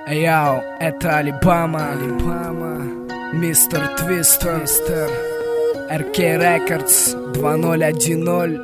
Йоу, это Алибама, Мистер Твистер, РК Рекордс 2010.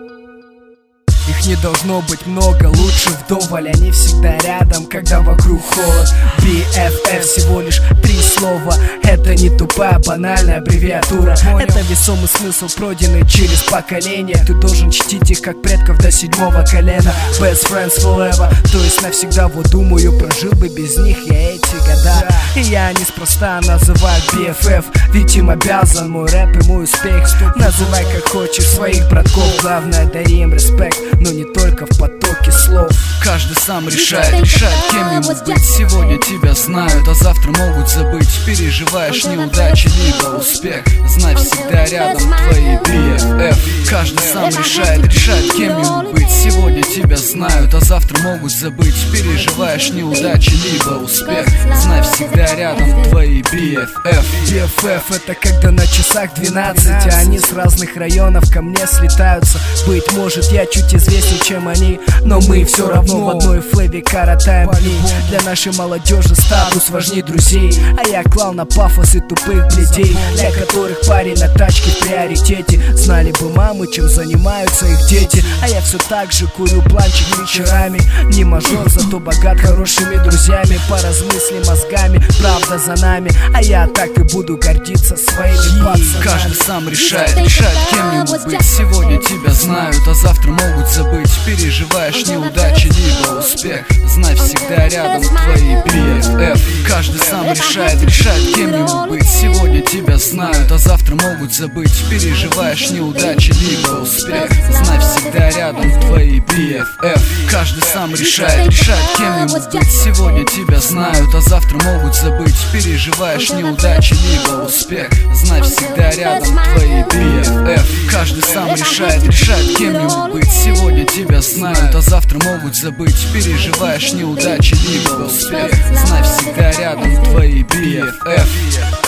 Их не должно быть много, лучше вдоволь. Они всегда рядом, когда вокруг холод. BFF всего лишь 3 слова. Это не тупая банальная аббревиатура. Это весомый смысл, пройденный через поколения. Ты должен чтить их как предков до 7-го колена. Best friends forever, то есть навсегда. Вот думаю, прожил бы без них я эти года. И я неспроста называю BFF, ведь им обязан мой рэп и мой успех. Называй как хочешь своих братков, главное дай им респект, но не только в потоке слов. Каждый сам решает, кем ему быть. Сегодня тебя знают, а завтра могут забыть. Переживаешь неудачи, либо успех, знай, всегда рядом твои BFF. Каждый сам решает, кем ему быть. Сегодня тебя знают, а завтра могут забыть. Переживаешь неудачи, либо успех, знай, всегда рядом твои BFF. BFF это когда на часах 12, а они с разных районов ко мне слетаются. Быть может я чуть известнее, чем они, но мы все равно в одной флэве коротаем дни. Для нашей молодежи статус важнее друзей, а я клал на пафос и тупых бледей, для которых парень на тачке в приоритете. Знали бы мамы, чем занимаются их дети, а я все так же курю планчик вечерами. Не мажор, зато богат хорошими друзьями. Поразмысли мозгами, правда за нами, а я так и буду гордиться своими пацанами. Каждый сам решает, кем ему быть. Сегодня тебя знают, а завтра могут забыть. Переживаешь неудачи, либо успех, знай, всегда рядом твои BFF. Каждый сам решает, кем ему быть. Сегодня тебя знают, а завтра могут забыть. Переживаешь неудачи, либо успех, знай, всегда рядом твои BFF. Каждый сам решает, кем ему быть. Сегодня тебя знают, а завтра могут забыть. Переживаешь неудачи, либо успех, знай, всегда рядом твои BFF. Каждый сам решает, кем ему быть. Сегодня тебя знают, а завтра могут забыть. Переживаешь неудачи, либо успех, знай, всегда рядом твои BFF.